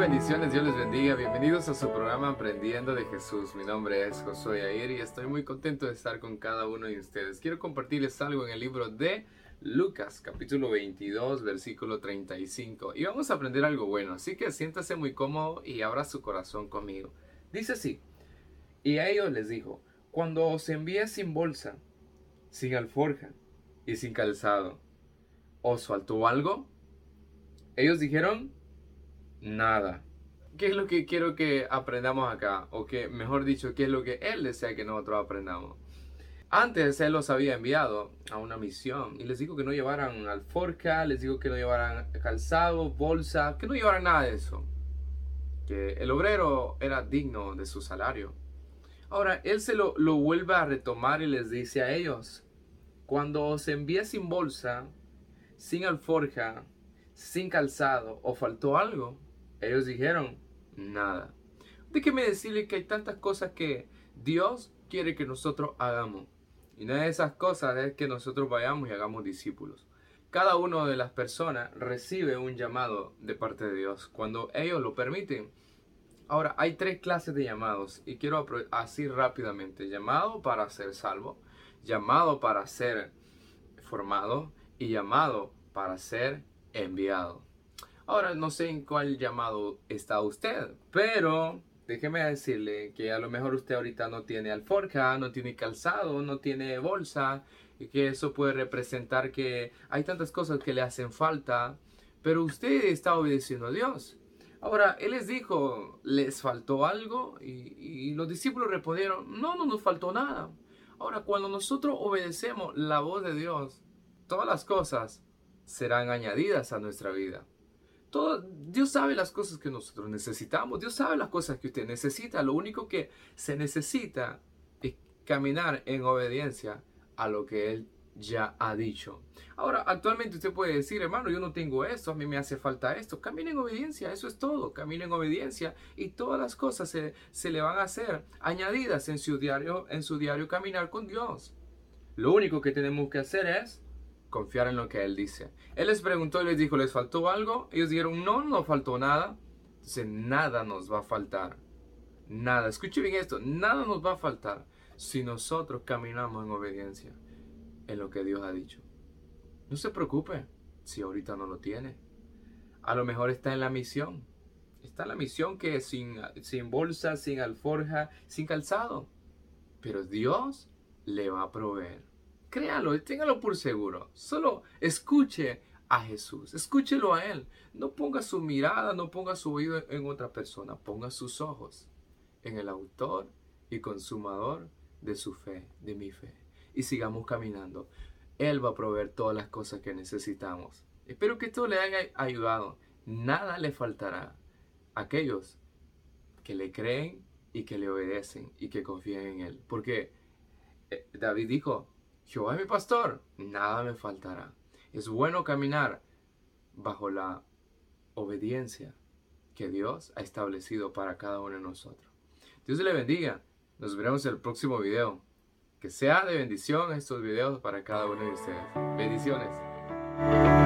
bendiciones, Dios les bendiga. Bienvenidos a su programa Aprendiendo de Jesús. Mi nombre es Josué Yair y estoy muy contento de estar con cada uno de ustedes. Quiero compartirles algo en el libro de Lucas, capítulo 22, versículo 35. Y vamos a aprender algo bueno, así que siéntase muy cómodo y abra su corazón conmigo. Dice así: y a ellos les dijo, cuando os envíe sin bolsa, sin alforja y sin calzado, ¿os faltó algo? Ellos dijeron, nada. ¿Qué es lo que quiero que aprendamos acá? O que, mejor dicho, ¿qué es lo que Él desea que nosotros aprendamos? Antes Él los había enviado a una misión y les dijo que no llevaran alforja, les dijo que no llevaran calzado, bolsa, que no llevaran nada de eso. Que el obrero era digno de su salario. Ahora, Él se lo vuelve a retomar y les dice a ellos, cuando os envíe sin bolsa, sin alforja, sin calzado, ¿o faltó algo? Ellos dijeron, nada. Déjeme decirle que hay tantas cosas que Dios quiere que nosotros hagamos. Y una de esas cosas es que nosotros vayamos y hagamos discípulos. Cada una de las personas recibe un llamado de parte de Dios cuando ellos lo permiten. Ahora, hay tres clases de llamados y quiero así rápidamente. Llamado para ser salvo, llamado para ser formado y llamado para ser enviado. Ahora, no sé en cuál llamado está usted, pero déjeme decirle que a lo mejor usted ahorita no tiene alforja, no tiene calzado, no tiene bolsa, y que eso puede representar que hay tantas cosas que le hacen falta, pero usted está obedeciendo a Dios. Ahora, Él les dijo, ¿les faltó algo? Y los discípulos respondieron, no nos faltó nada. Ahora, cuando nosotros obedecemos la voz de Dios, todas las cosas serán añadidas a nuestra vida. Dios sabe las cosas que nosotros necesitamos. Dios sabe las cosas que usted necesita. Lo único que se necesita es caminar en obediencia a lo que Él ya ha dicho. Ahora, actualmente usted puede decir, hermano, yo no tengo esto, a mí me hace falta esto. Camine en obediencia, eso es todo. Camine en obediencia y todas las cosas se le van a hacer añadidas en su diario caminar con Dios. Lo único que tenemos que hacer es confiar en lo que Él dice. Él les preguntó y les dijo, ¿les faltó algo? Ellos dijeron, no faltó nada. Entonces nada nos va a faltar. Nada. Escuche bien esto. Nada nos va a faltar si nosotros caminamos en obediencia en lo que Dios ha dicho. No se preocupe si ahorita no lo tiene. A lo mejor está en la misión. Está en la misión que es sin bolsa, sin alforja, sin calzado. Pero Dios le va a proveer. Créalo, téngalo por seguro. Solo escuche a Jesús, escúchelo a Él. No ponga su mirada, no ponga su oído en otra persona. Ponga sus ojos en el autor y consumador de su fe, de mi fe. Y sigamos caminando. Él va a proveer todas las cosas que necesitamos. Espero que esto le haya ayudado. Nada le faltará a aquellos que le creen y que le obedecen y que confían en Él. Porque David dijo, Jehová es mi pastor, nada me faltará. Es bueno caminar bajo la obediencia que Dios ha establecido para cada uno de nosotros. Dios le bendiga. Nos veremos en el próximo video. Que sea de bendición estos videos para cada uno de ustedes. Bendiciones.